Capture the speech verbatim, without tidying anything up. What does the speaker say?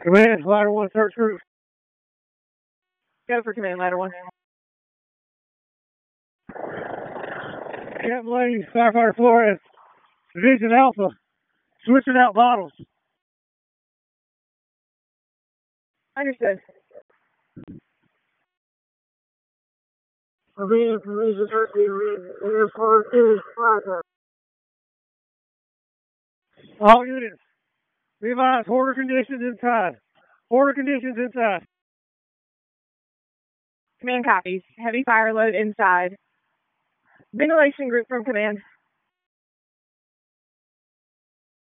Command, ladder one, search group. Go for command, ladder one. Captain Lane, Firefighter Flores, Division Alpha, switching out bottles. Understood. Arena Provision thirteen, Air Force is fire. All units, be advised, order conditions inside. Order conditions inside. Command copies. Heavy fire load inside. Ventilation group from command.